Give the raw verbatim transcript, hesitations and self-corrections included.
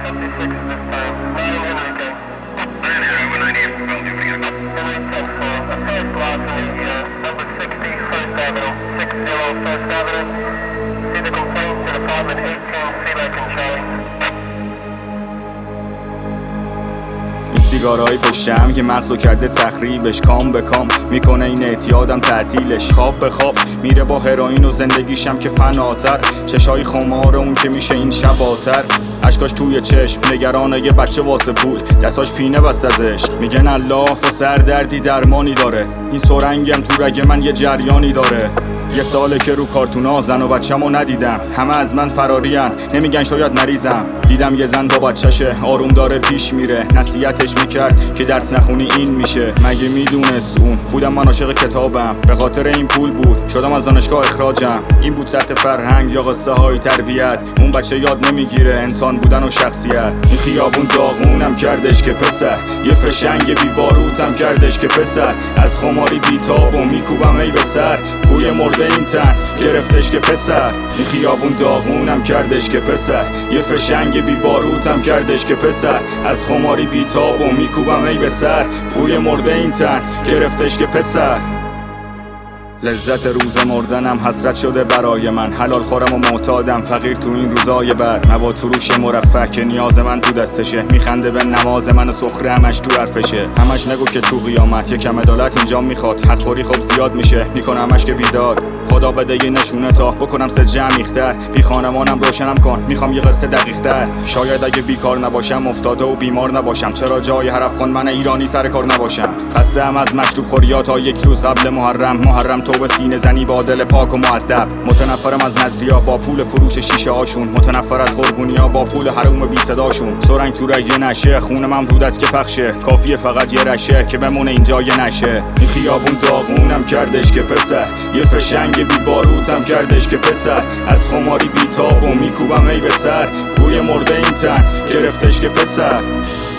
سیگارهای پشتم که مغزو کرده تخریبش، کام به کام میکنه این اعتیادم تعطیلش. خواب به خواب میره با هروئین و زندگیشم که فناتر، چشای خمار اون که میشه این شباتر. اشکاش توی چشم نگرانه یه بچه واسه پول، دستاش پینه بست از عشق. میگن الله و سردردی درمانی داره، این سرنگم تو رگ من یه جریانی داره. یه ساله که رو کارتونا زن و بچه‌مو ندیدم، همه از من فرارین، نمیگن شاید مریضم. دیدم یه زن با بچه‌شه آروم داره پیش میره، نصیحتش میکرد که درس نخونی این میشه. مگه میدونست اون بودم من عاشق کتابم، به خاطر این پول بود شدم از دانشگاه اخراجم. این بود سطح فرهنگ یا قصه های تربیت، اون بچه یاد نمیگیره انسان بودن و شخصیت. این خیابون داغونم کردش که پسر، یه فشنگ بی باروتم کردش که پسر. از خماری بیتاب و میکوبم ای به سر، بوی مرده این تن گرفتش که پسر. این خیابون داغونم کردش که پسر، یه فشنگ بی باروتم کردش که پسر. از خماری بیتاب و میکوبم ای به سر، بوی مرده این تن گرفتش که پسر. لذت روز مردنم حسرت شده برای من، حلال خورم و معتادم فقیر تو این روزای بد. مواد فروش مرفه که نیاز من تو دستشه، میخنده به نماز من و سخره همش تو حرفشه. همش نگو که تو قیامت یکم عدالت اینجا میخواد، حق خوری خب زیاد میشه میکنم همش که بیداد. خدا بده یه نشونه تا بکنم سجه عمیق‌تر، بی خانمانم روشنم کن میخوام یه قصه دقیق‌تر. شاید اگه بیکار نباشم افتاده و بیمار نباشم، چرا جای حرف خوان من ایرانی سر کار نباشم. خسته ام از مشروب خوری تا یک روز قبل محرم. محرم تو به سینه زنی با دل پاک و مؤدب. متنفرم از نظریا با پول فروش شیشه هاشون، متنفر از قربونیا با پول حروم بی صداشون. سرنگ تو رگ نشه خون من رود است که پخشه، کافیه فقط یه رشه که بمونه اینجا یه نشه. این خیابون داغونم کردش که پسر، یه فشنگ بی باروتم کردش که پسر. از خماری بیتاب و میکوبم ای به سر، بوی مرده این تن گرفتش که پسر.